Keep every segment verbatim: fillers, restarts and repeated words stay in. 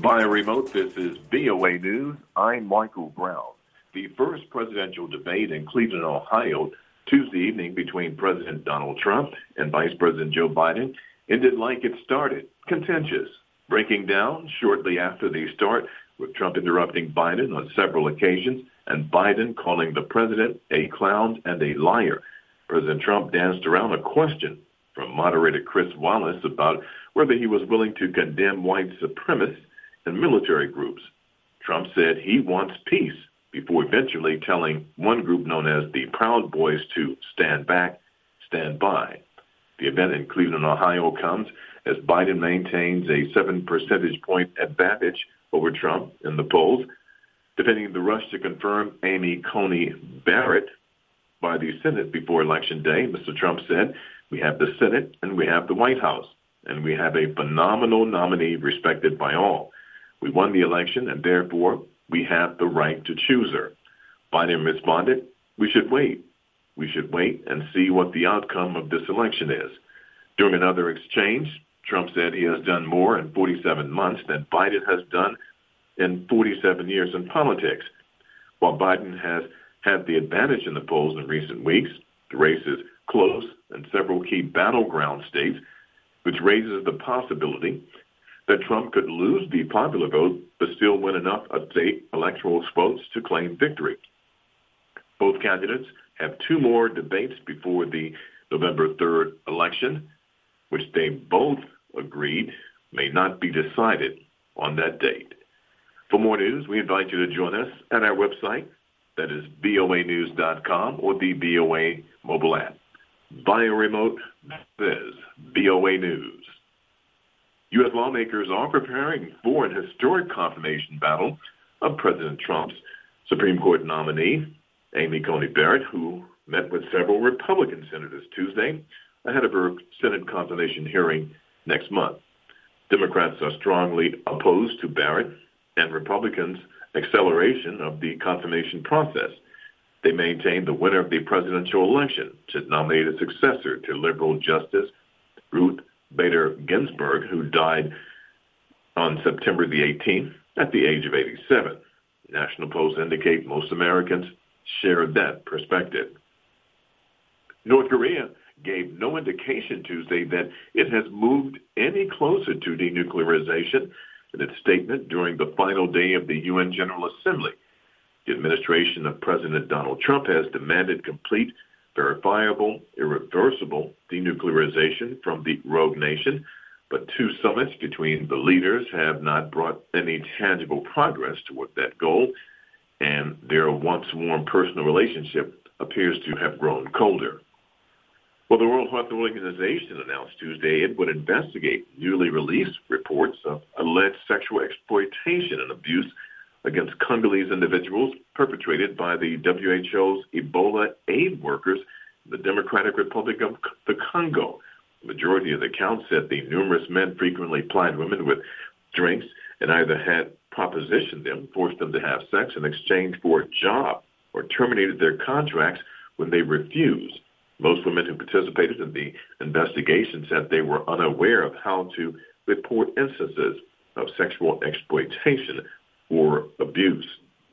Via remote, this is V O A News. I'm Michael Brown. The first presidential debate in Cleveland, Ohio, Tuesday evening between President Donald Trump and Vice President Joe Biden ended like it started, contentious, breaking down shortly after the start, with Trump interrupting Biden on several occasions and Biden calling the president a clown and a liar. President Trump danced around a question from moderator Chris Wallace about whether he was willing to condemn white supremacists and military groups. Trump said he wants peace before eventually telling one group known as the Proud Boys to stand back, stand by. The event in Cleveland, Ohio comes as Biden maintains a seven percentage point advantage over Trump in the polls, defending the rush to confirm Amy Coney Barrett by the Senate before Election Day. Mister Trump said, "We have the Senate and we have the White House, and we have a phenomenal nominee respected by all. We won the election, and therefore we have the right to choose her." Biden responded, "We should wait. We should wait and see what the outcome of this election is." During another exchange, Trump said he has done more in forty-seven months than Biden has done in forty-seven years in politics. While Biden has had the advantage in the polls in recent weeks, the race is close in several key battleground states, which raises the possibility that Trump could lose the popular vote but still win enough state electoral votes to claim victory. Both candidates have two more debates before the November third election, which they both agreed may not be decided on that date. For more news, we invite you to join us at our website, that is V O A news dot com, or the V O A mobile app. Via remote, this is V O A News. U S lawmakers are preparing for an historic confirmation battle of President Trump's Supreme Court nominee, Amy Coney Barrett, who met with several Republican senators Tuesday ahead of her Senate confirmation hearing next month. Democrats are strongly opposed to Barrett and Republicans' acceleration of the confirmation process. They maintain the winner of the presidential election should nominate a successor to liberal Justice Ruth Bader Ginsburg, who died on September the eighteenth at the age of eighty-seven. National polls indicate most Americans share that perspective. North Korea gave no indication Tuesday that it has moved any closer to denuclearization in its statement during the final day of the U N General Assembly. The administration of President Donald Trump has demanded complete, verifiable, irreversible denuclearization from the rogue nation, but two summits between the leaders have not brought any tangible progress toward that goal, and their once warm personal relationship appears to have grown colder. Well, the World Health Organization announced Tuesday it would investigate newly released reports of alleged sexual exploitation and abuse against Congolese individuals perpetrated by the W H O's Ebola aid workers in the Democratic Republic of the Congo. The majority of the accounts said the numerous men frequently plied women with drinks and either had propositioned them, forced them to have sex in exchange for a job, or terminated their contracts when they refused. Most women who participated in the investigation said they were unaware of how to report instances of sexual exploitation or abuse.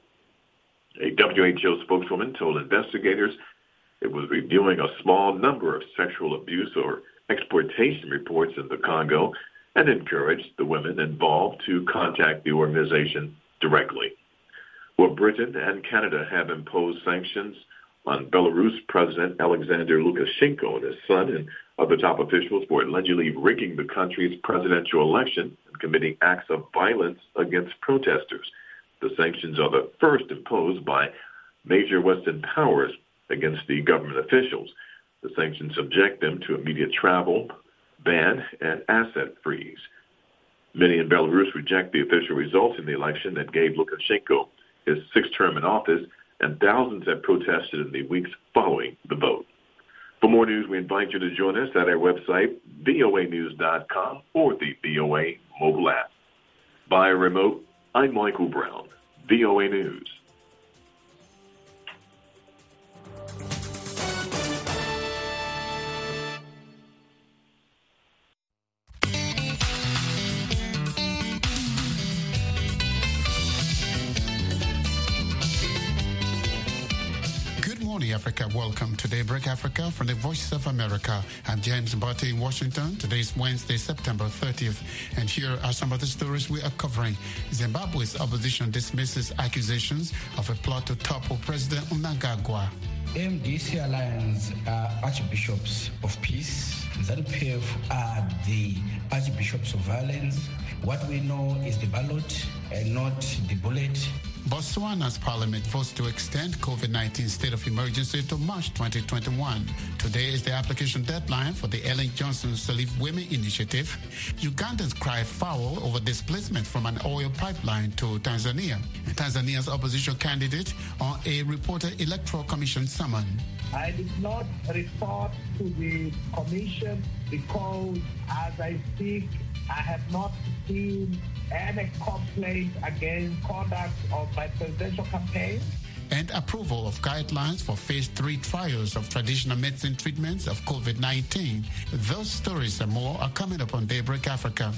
A W H O spokeswoman told investigators it was reviewing a small number of sexual abuse or exploitation reports in the Congo and encouraged the women involved to contact the organization directly. Well, Britain and Canada have imposed sanctions on Belarus President Alexander Lukashenko and his son and other top officials for allegedly rigging the country's presidential election and committing acts of violence against protesters. The sanctions are the first imposed by major Western powers against the government officials. The sanctions subject them to immediate travel, ban, and asset freeze. Many in Belarus reject the official results in the election that gave Lukashenko his sixth term in office, and thousands have protested in the weeks following the vote. For more news, we invite you to join us at our website, V O A news dot com, or the V O A mobile app. Via remote, I'm Michael Brown, V O A News. morning, Africa. Welcome to Daybreak Africa from the Voice of America. I'm James Mbate in Washington. Today is Wednesday, September thirtieth, and here are some of the stories we are covering. Zimbabwe's opposition dismisses accusations of a plot to topple President Mnangagwa. M D C Alliance are archbishops of peace. ZANU-P F are the archbishops of violence. What we know is the ballot and not the bullet. Botswana's parliament votes to extend COVID nineteen state of emergency to March twenty twenty-one. Today is the application deadline for the Ellen Johnson Salute Women Initiative. Ugandans cry foul over displacement from an oil pipeline to Tanzania. And Tanzania's opposition candidate on a reported electoral commission summon. I did not report to the commission because as I speak, I have not seen any complaint against conduct of my presidential campaign. And approval of guidelines for phase three trials of traditional medicine treatments of COVID nineteen. Those stories and more are coming up on Daybreak Africa.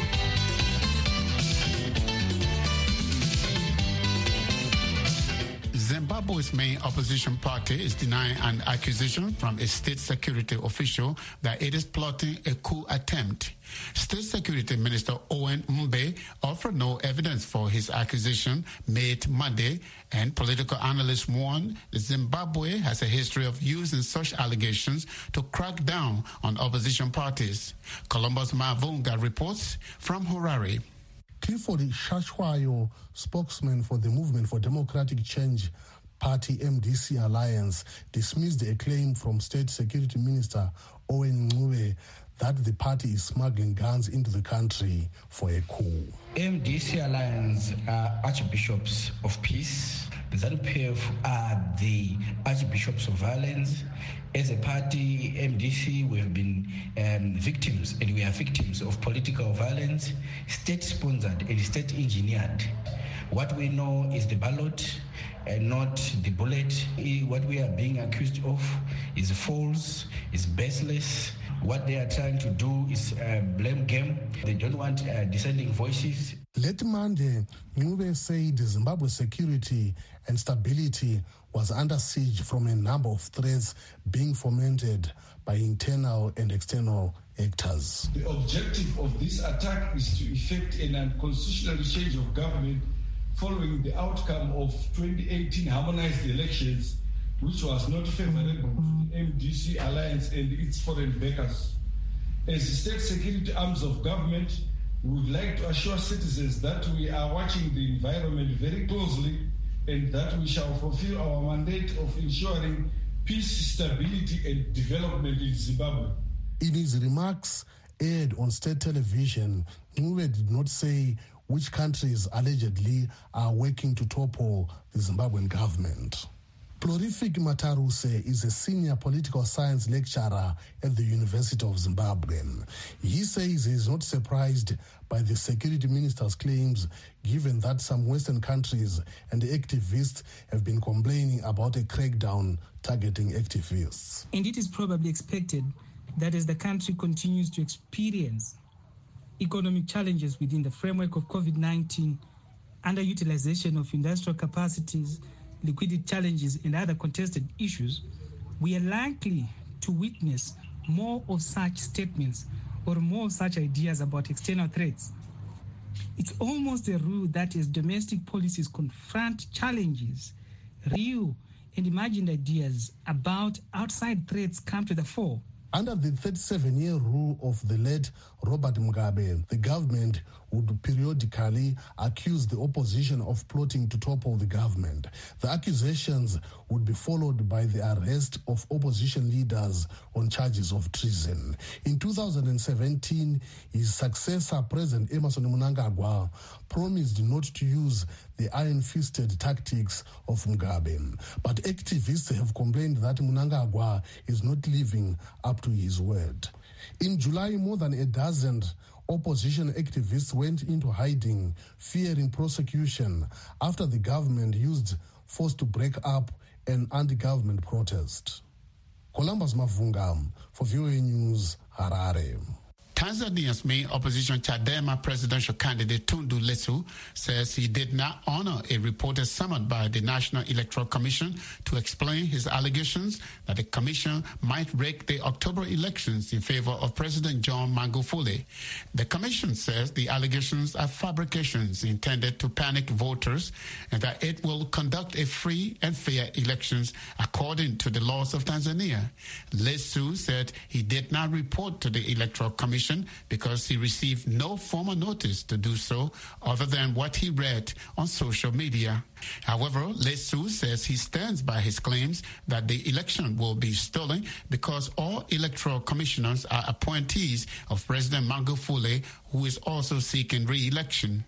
Zimbabwe's main opposition party is denying an accusation from a state security official that it is plotting a coup attempt. State Security Minister Owen Mbe offered no evidence for his accusation made Monday, and political analysts warn that Zimbabwe has a history of using such allegations to crack down on opposition parties. Columbus Mavunga reports from Harare. Clifford Shashwayo, spokesman for the Movement for Democratic Change Party M D C Alliance, dismissed a claim from State Security Minister Owen Ncube that the party is smuggling guns into the country for a coup. M D C Alliance are archbishops of peace. The ZANU-P F are the archbishops of violence. As a party, M D C, we have been um, victims, and we are victims of political violence, state-sponsored and state-engineered. What we know is the ballot and not the bullet. What we are being accused of is false, is baseless. What they are trying to do is a blame game. They don't want uh, dissenting voices. Late Monday, Ncube said Zimbabwe's security and stability was under siege from a number of threats being fomented by internal and external actors. The objective of this attack is to effect an unconstitutional change of government following the outcome of twenty eighteen harmonized elections, which was not favorable to the M D C Alliance and its foreign backers. As the state security arms of government, we would like to assure citizens that we are watching the environment very closely and that we shall fulfill our mandate of ensuring peace, stability, and development in Zimbabwe. In his remarks aired on state television, Ncube did not say which countries allegedly are working to topple the Zimbabwean government. Plorific Mataruse is a senior political science lecturer at the University of Zimbabwe. He says he is not surprised by the security minister's claims, given that some Western countries and activists have been complaining about a crackdown targeting activists. And it is probably expected that as the country continues to experience economic challenges within the framework of COVID nineteen, underutilization of industrial capacities, liquidity challenges, and other contested issues, we are likely to witness more of such statements or more of such ideas about external threats. It's almost a rule that as domestic policies confront challenges, real and imagined ideas about outside threats come to the fore. Under the thirty-seven-year rule of the late Robert Mugabe, the government would periodically accuse the opposition of plotting to topple the government. The accusations would be followed by the arrest of opposition leaders on charges of treason. In two thousand seventeen, his successor, President Emmerson Mnangagwa, promised not to use the iron-fisted tactics of Mugabe. But activists have complained that Mnangagwa is not living up to his word. In July, more than a dozen opposition activists went into hiding, fearing prosecution after the government used force to break up an anti-government protest. Columbus Mavunga for V O A News, Harare. Tanzania's main opposition Chadema presidential candidate Tundu Lissu says he did not honor a reported summon by the National Electoral Commission to explain his allegations that the commission might rig the October elections in favor of President John Magufuli. The commission says the allegations are fabrications intended to panic voters and that it will conduct a free and fair elections according to the laws of Tanzania. Lissu said he did not report to the Electoral Commission because he received no formal notice to do so other than what he read on social media. However, Lissu says he stands by his claims that the election will be stolen because all electoral commissioners are appointees of President Magufuli, who is also seeking re-election.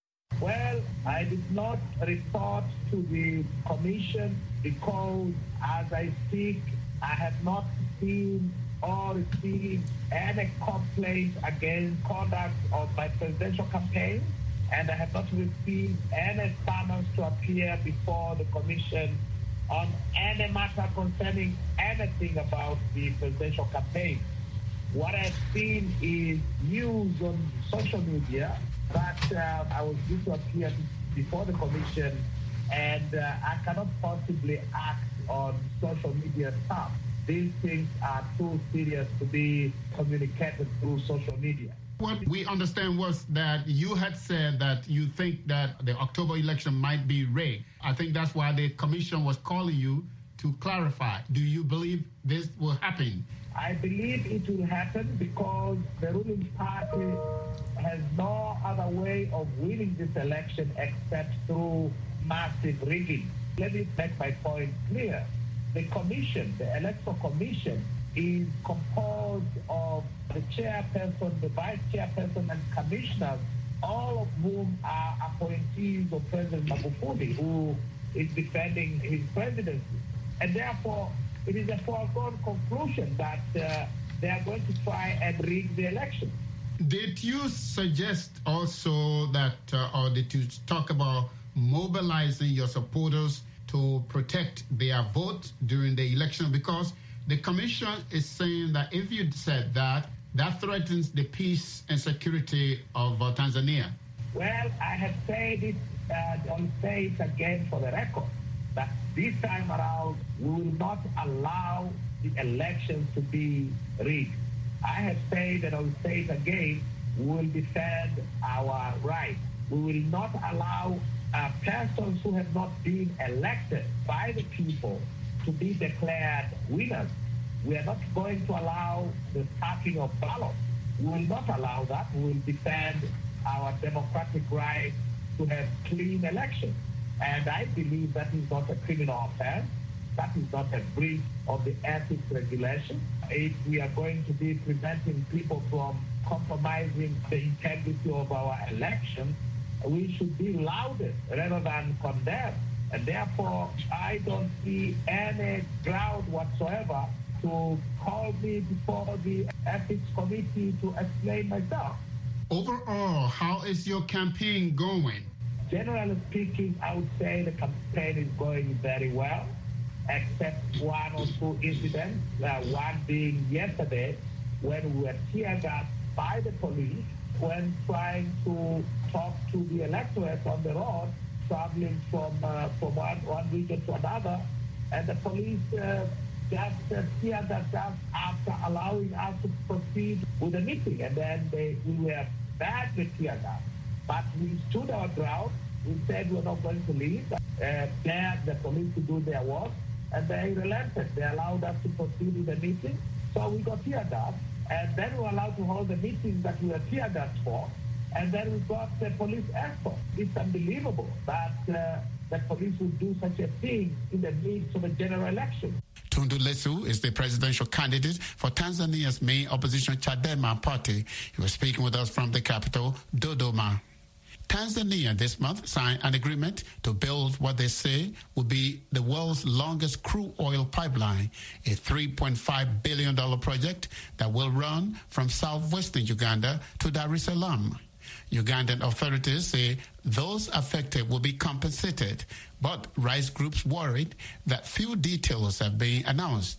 Well, I did not report to the commission because as I speak, I have not seen or received any complaint against conduct of my presidential campaign, and I have not received any summons to appear before the commission on any matter concerning anything about the presidential campaign. What I've seen is news on social media that uh, I was due to appear before the commission, and uh, I cannot possibly act on social media stuff. These things are too serious to be communicated through social media. What we understand was that you had said that you think that the October election might be rigged. I think that's why the commission was calling you to clarify. Do you believe this will happen? I believe it will happen because the ruling party has no other way of winning this election except through massive rigging. Let me make my point clear. The commission, the electoral commission, is composed of the chairperson, the vice chairperson, and commissioners, all of whom are appointees of President Magufuli, who is defending his presidency. And therefore, it is a foregone conclusion that uh, they are going to try and rig the election. Did you suggest also that, uh, or did you talk about mobilizing your supporters to protect their vote during the election? Because the commission is saying that if you said that, that threatens the peace and security of uh, Tanzania. Well, I have said it, uh, I'll say it again for the record, that this time around, we will not allow the elections to be rigged. I have said, and I will say it again, we will defend our rights. We will not allow Uh, persons who have not been elected by the people to be declared winners. We are not going to allow the stacking of ballots. We will not allow that. We will defend our democratic right to have clean elections. And I believe that is not a criminal offense. That is not a breach of the ethics regulation. If we are going to be preventing people from compromising the integrity of our elections, we should be lauded rather than condemned. And therefore, I don't see any ground whatsoever to call me before the ethics committee to explain myself. Overall, how is your campaign going? Generally speaking, I would say the campaign is going very well, except one or two incidents, uh, one being yesterday when we were tear gassed by the police when trying to talk to the electorate on the road, traveling from uh, from one, one region to another, and the police uh, just uh, teared us up after allowing us to proceed with the meeting, and then they, we were badly teared up. But we stood our ground. We said we're not going to leave. Uh, there, the police to do their work, and they relented. They allowed us to proceed with the meeting, so we got teared up. And then we were allowed to hold the meetings that we were tear gassed for. And then we got the police escort. It's unbelievable that uh, the police would do such a thing in the midst of a general election. Tundu Lissu is the presidential candidate for Tanzania's main opposition Chadema party. He was speaking with us from the capital, Dodoma. Tanzania this month signed an agreement to build what they say will be the world's longest crude oil pipeline, a three point five billion dollars project that will run from southwestern Uganda to Dar es Salaam. Ugandan authorities say those affected will be compensated, but rights groups worried that few details have been announced.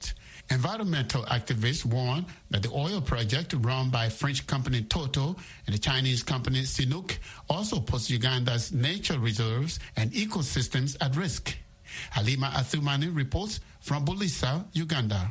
Environmental activists warn that the oil project run by French company Total and the Chinese company Sinopec also puts Uganda's nature reserves and ecosystems at risk. Halima Athumani reports from Bulisa, Uganda.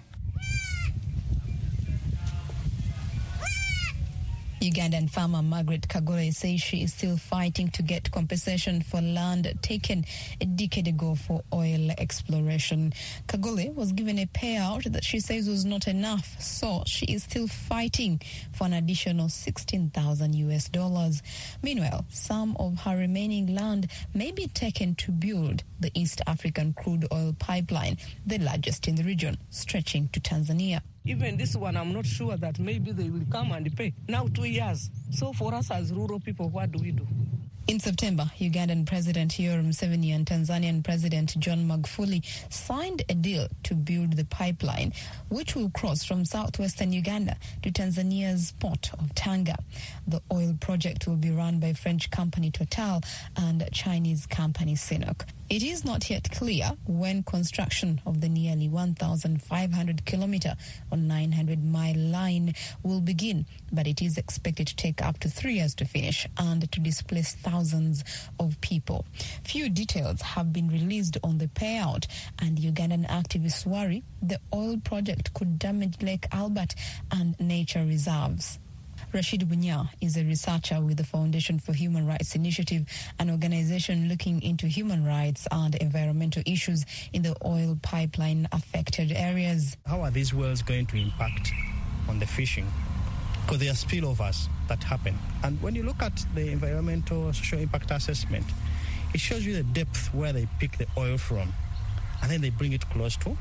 Ugandan farmer Margaret Kagole says she is still fighting to get compensation for land taken a decade ago for oil exploration. Kagole was given a payout that she says was not enough, so she is still fighting for an additional sixteen thousand U S dollars. Meanwhile, some of her remaining land may be taken to build the East African crude oil pipeline, the largest in the region, stretching to Tanzania. Even this one, I'm not sure that maybe they will come and pay. Now two years. So for us as rural people, what do we do? In September, Ugandan President Yoweri Museveni and Tanzanian President John Magufuli signed a deal to build the pipeline, which will cross from southwestern Uganda to Tanzania's port of Tanga. The oil project will be run by French company Total and Chinese company Sinopec. It is not yet clear when construction of the nearly one thousand five hundred kilometre or nine hundred mile line will begin, but it is expected to take up to three years to finish and to displace thousands of people. Few details have been released on the payout, and Ugandan activists worry the oil project could damage Lake Albert and nature reserves. Rashid Bunya is a researcher with the Foundation for Human Rights Initiative, an organization looking into human rights and environmental issues in the oil pipeline affected areas. How are these wells going to impact on the fishing? Because there are spillovers that happen. And when you look at the environmental social impact assessment, it shows you the depth where they pick the oil from, and then they bring it close to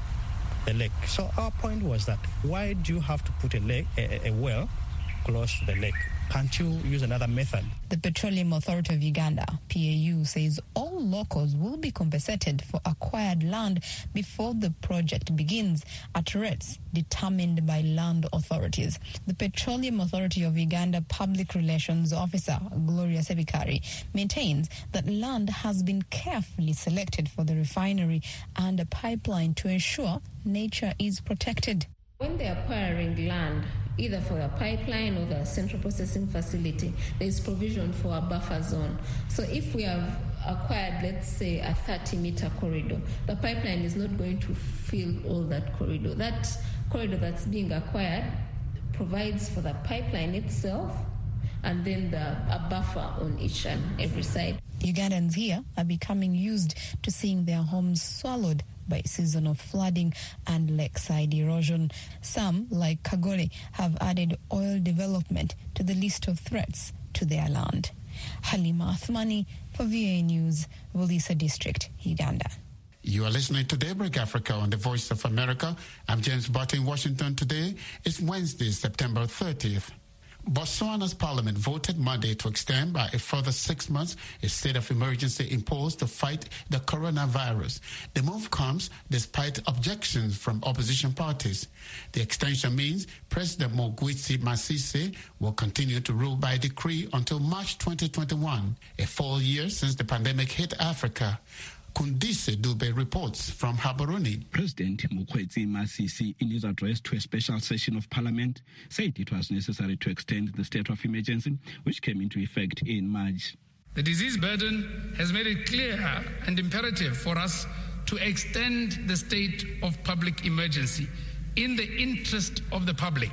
the lake. So our point was that why do you have to put a, lake, a, a well close to the lake? Can't you use another method? The Petroleum Authority of Uganda, P A U, says all locals will be compensated for acquired land before the project begins at rates determined by land authorities. The Petroleum Authority of Uganda Public Relations Officer, Gloria Sebikari, maintains that land has been carefully selected for the refinery and a pipeline to ensure nature is protected. When they're acquiring land, either for a pipeline or the central processing facility, there is provision for a buffer zone. So if we have acquired, let's say, a thirty meter corridor, the pipeline is not going to fill all that corridor. That corridor that's being acquired provides for the pipeline itself and then the, a buffer on each and every side. Ugandans here are becoming used to seeing their homes swallowed by seasonal flooding and lakeside erosion. Some, like Kagole, have added oil development to the list of threats to their land. Halima Athumani for V A News, Bulisa District, Uganda. You are listening to Daybreak Africa on the Voice of America. I'm James Butt in Washington today. It's Wednesday, September thirtieth. Botswana's parliament voted Monday to extend by a further six months a state of emergency imposed to fight the coronavirus. The move comes despite objections from opposition parties. The extension means President Mogwitsi Masisi will continue to rule by decree until March twenty twenty-one, a full year since the pandemic hit Africa. Kundise Dube reports from Habaruni. President Mogwitsi Masisi, in his address to a special session of Parliament, said it was necessary to extend the state of emergency, which came into effect in March. The disease burden has made it clear and imperative for us to extend the state of public emergency in the interest of the public.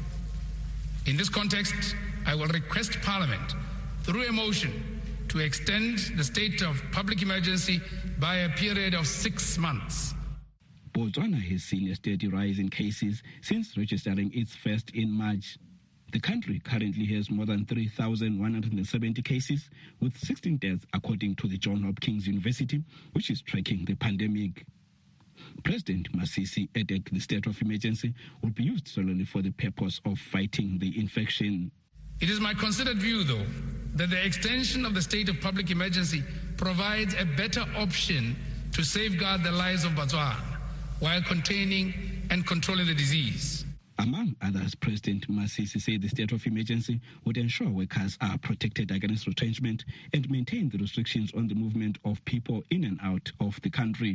In this context, I will request Parliament, through a motion, to extend the state of public emergency by a period of six months. Botswana has seen a steady rise in cases since registering its first in March. The country currently has more than three thousand one hundred seventy cases, with sixteen deaths according to the Johns Hopkins University, which is tracking the pandemic. President Masisi added the state of emergency will be used solely for the purpose of fighting the infection. It is my considered view, though, that the extension of the state of public emergency provides a better option to safeguard the lives of Botswana while containing and controlling the disease. Among others, President Masisi said the state of emergency would ensure workers are protected against retrenchment and maintain the restrictions on the movement of people in and out of the country.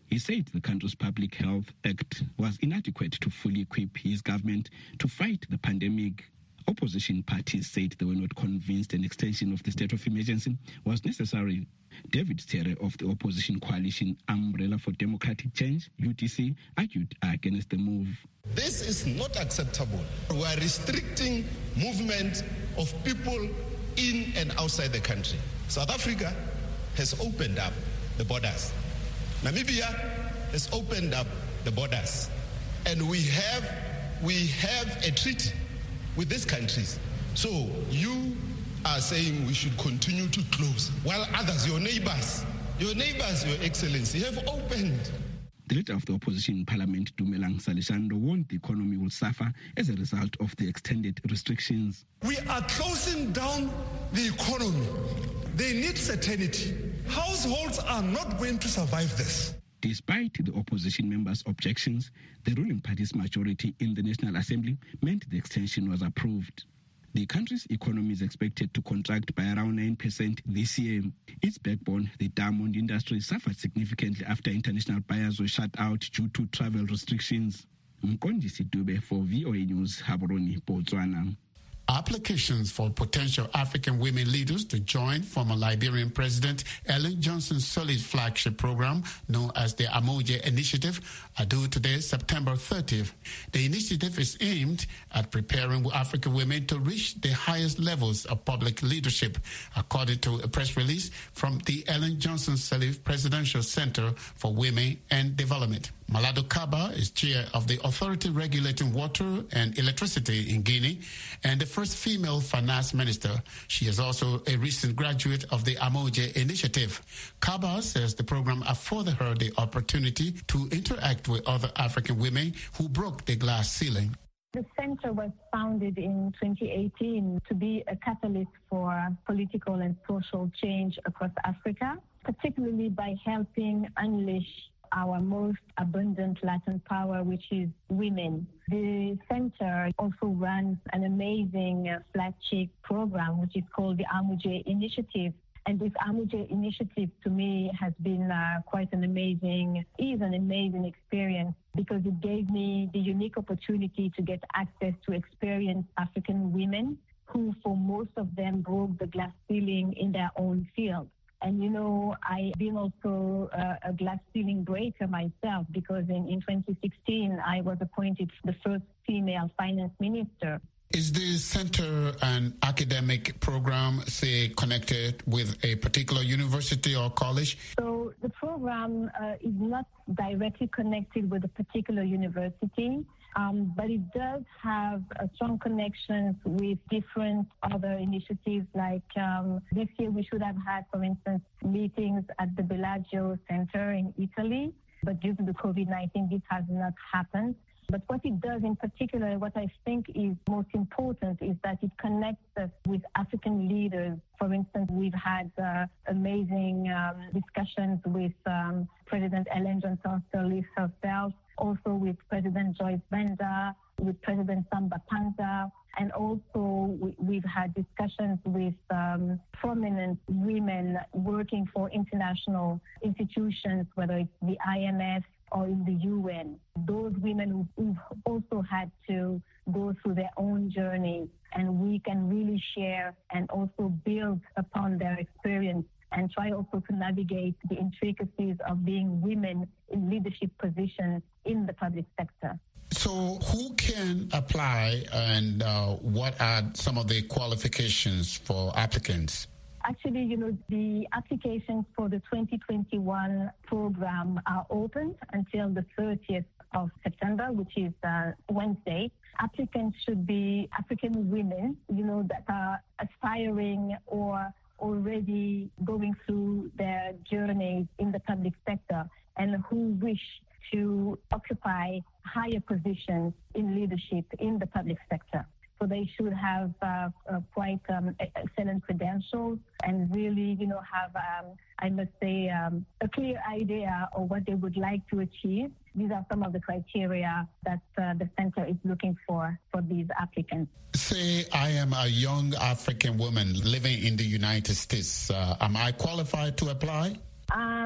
He said the country's Public Health Act was inadequate to fully equip his government to fight the pandemic. Opposition parties said they were not convinced an extension of the state of emergency was necessary. David Tere of the opposition coalition Umbrella for Democratic Change, U D C, argued against the move. This is not acceptable. We are restricting movement of people in and outside the country. South Africa has opened up the borders. Namibia has opened up the borders. And we have, we have a treaty with these countries. So you are saying we should continue to close, while others, your neighbors, your neighbors, Your Excellency, have opened. The leader of the opposition in Parliament, Dumelang Salisando, warned the economy will suffer as a result of the extended restrictions. We are closing down the economy. They need certainty. Households are not going to survive this. Despite the opposition members' objections, the ruling party's majority in the National Assembly meant the extension was approved. The country's economy is expected to contract by around nine percent this year. Its backbone, the diamond industry, suffered significantly after international buyers were shut out due to travel restrictions. Mkondisi Dube for V O A News, Gaborone, Botswana. Applications for potential African women leaders to join former Liberian President Ellen Johnson Sirleaf's flagship program, known as the Amoje Initiative, are due today, September thirtieth. The initiative is aimed at preparing African women to reach the highest levels of public leadership, according to a press release from the Ellen Johnson Sirleaf Presidential Center for Women and Development. Malado Kaba is chair of the authority regulating water and electricity in Guinea and the first female finance minister. She is also a recent graduate of the Amoje Initiative. Kaba says the program afforded her the opportunity to interact with other African women who broke the glass ceiling. The center was founded in twenty eighteen to be a catalyst for political and social change across Africa, particularly by helping unleash our most abundant latent power, which is women. The center also runs an amazing uh, flagship program, which is called the Amoje Initiative. And this Amoje Initiative, to me, has been uh, quite an amazing, is an amazing experience, because it gave me the unique opportunity to get access to experienced African women who, for most of them, broke the glass ceiling in their own field. And, you know, I've been also uh, a glass ceiling breaker myself, because in, in twenty sixteen, I was appointed the first female finance minister. Is the center an academic program, say, connected with a particular university or college? So the program uh, is not directly connected with a particular university. Um, but it does have a strong connections with different other initiatives. Like um, this year, we should have had, for instance, meetings at the Bellagio Center in Italy. But due to the COVID nineteen, this has not happened. But what it does in particular, what I think is most important, is that it connects us with African leaders. For instance, we've had uh, amazing um, discussions with um, President Ellen Johnson Sirleaf herself, also with President Joyce Banda, with President Samba Panza, and also we, we've had discussions with um, prominent women working for international institutions, whether it's the I M F or in the U N. Those women who've also had to go through their own journey, and we can really share and also build upon their experience and try also to navigate the intricacies of being women in leadership positions in the public sector. So who can apply, and uh, what are some of the qualifications for applicants? Actually, you know, the applications for the twenty twenty-one program are open until the thirtieth of September, which is uh, Wednesday. Applicants should be African women, you know, that are aspiring or already going through their journeys in the public sector and who wish to occupy higher positions in leadership in the public sector. So they should have uh, uh, quite um, excellent credentials and really, you know, have, um, I must say, um, a clear idea of what they would like to achieve. These are some of the criteria that uh, the center is looking for for these applicants. Say I am a young African woman living in the United States. Uh, am I qualified to apply? Um,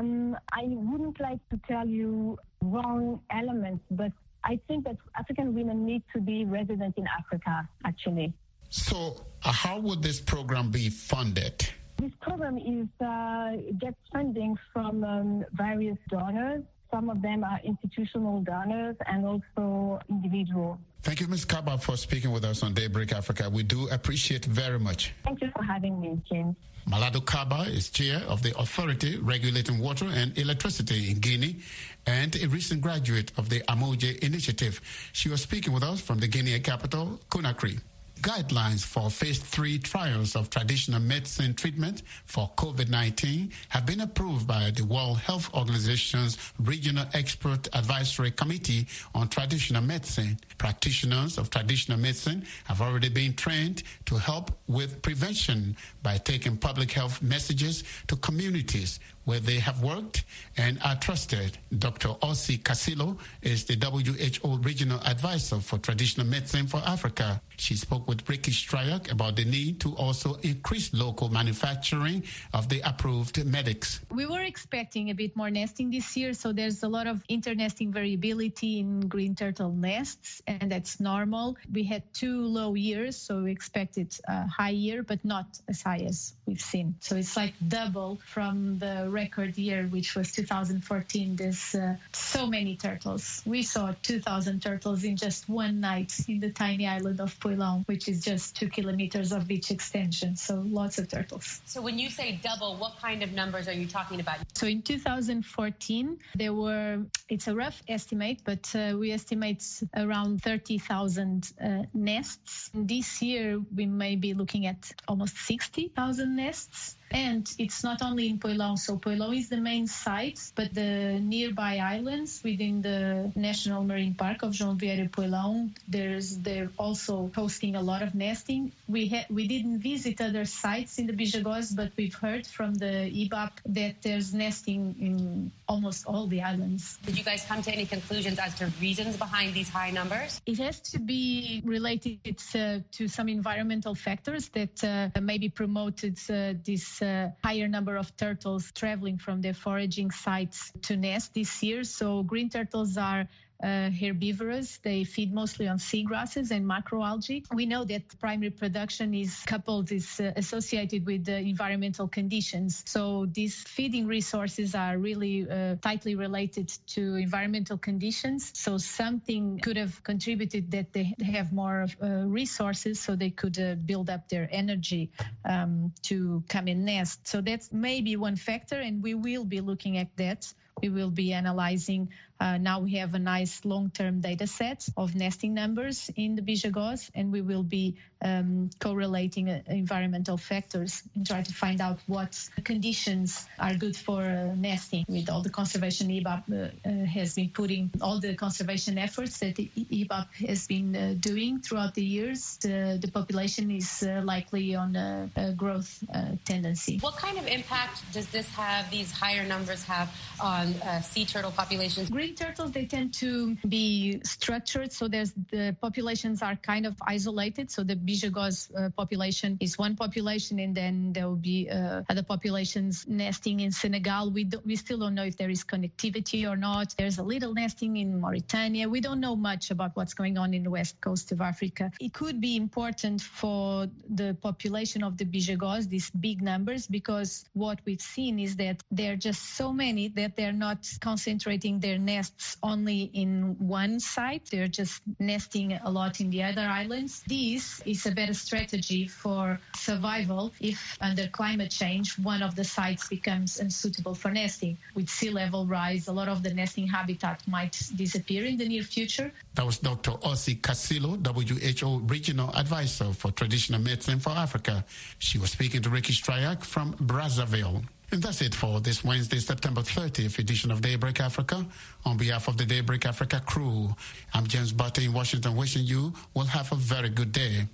Um, I wouldn't like to tell you wrong elements, but I think that African women need to be resident in Africa, actually. So uh, how would this program be funded? This program is uh, gets funding from um, various donors. Some of them are institutional donors and also individual. Thank you, Miz Kaba, for speaking with us on Daybreak Africa. We do appreciate very much. Thank you for having me, James. Malado Kaba is chair of the Authority Regulating Water and Electricity in Guinea and a recent graduate of the Amoje Initiative. She was speaking with us from the Guinean capital, Conakry. Guidelines for phase three trials of traditional medicine treatment for COVID nineteen have been approved by the World Health Organization's Regional Expert Advisory Committee on Traditional Medicine. Practitioners of traditional medicine have already been trained to help with prevention by taking public health messages to communities where they have worked and are trusted. Doctor Ossie Casilo is the W H O Regional Advisor for Traditional Medicine for Africa. She spoke with Ricky Stryak about the need to also increase local manufacturing of the approved medics. We were expecting a bit more nesting this year, so there's a lot of internesting variability in green turtle nests, and that's normal. We had two low years, so we expected a high year, but not as high as we've seen. So it's like double from the record year, which was two thousand fourteen. There's uh, so many turtles. We saw two thousand turtles in just one night in the tiny island of Poilão, which is just two kilometers of beach extension. So lots of turtles. So when you say double, what kind of numbers are you talking about? So in two thousand fourteen, there were, it's a rough estimate, but uh, we estimate around thirty thousand uh, nests. This year, we may be looking at almost sixty thousand nests. And it's not only in Poilão. So Poilão is the main site, but the nearby islands within the National Marine Park of João Vieira Poilão, there's they're also hosting a lot of nesting. We ha- we didn't visit other sites in the Bijagós, but we've heard from the I B A P that there's nesting in almost all the islands. Did you guys come to any conclusions as to reasons behind these high numbers? It has to be related uh, to some environmental factors that uh, maybe promoted uh, this Uh, higher number of turtles traveling from their foraging sites to nest this year. So green turtles are Uh, herbivorous. They feed mostly on seagrasses and macroalgae. We know that primary production is coupled, is uh, associated with the environmental conditions. So these feeding resources are really uh, tightly related to environmental conditions. So something could have contributed that they have more uh, resources so they could uh, build up their energy um, to come and nest. So that's maybe one factor, and we will be looking at that. We will be analyzing. Uh, now we have a nice long-term data set of nesting numbers in the Bijagós, and we will be um, correlating uh, environmental factors and try to find out what conditions are good for uh, nesting. With all the conservation I B A P uh, uh, has been putting, all the conservation efforts that the I B A P has been uh, doing throughout the years, the, the population is uh, likely on a, a growth uh, tendency. What kind of impact does this have, these higher numbers have on uh, sea turtle populations? Green turtles, they tend to be structured, so there's the populations are kind of isolated. So the Bijagós uh, population is one population, and then there will be uh, other populations nesting in Senegal. We do, we still don't know if there is connectivity or not. There's a little nesting in Mauritania. We don't know much about what's going on in the west coast of Africa. It could be important for the population of the Bijagós, these big numbers, because what we've seen is that there are just so many that they're not concentrating their nests only in one site. They're just nesting a lot in the other islands. This is a better strategy for survival if under climate change one of the sites becomes unsuitable for nesting. With sea level rise, a lot of the nesting habitat might disappear in the near future. That was Doctor Ossie Casilo, W H O Regional Advisor for Traditional Medicine for Africa. She was speaking to Ricky Stryak from Brazzaville. And that's it for this Wednesday, September thirtieth edition of Daybreak Africa. On behalf of the Daybreak Africa crew, I'm James Butter in Washington, wishing you will have a very good day.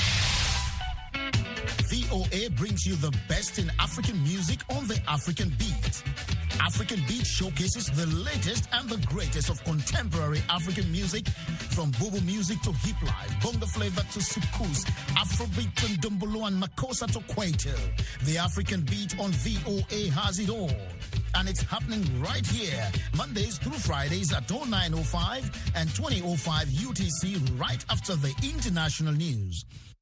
V O A brings you the best in African music on the African Beat. African Beat showcases the latest and the greatest of contemporary African music, from Bobo music to hip life, bongo flavor to soukous, Afrobeat and Dumbolo and Makossa to Kwaito. The African Beat on V O A has it all. and it's happening right here, Mondays through Fridays at oh nine oh five and twenty oh five U T C, right after the international news.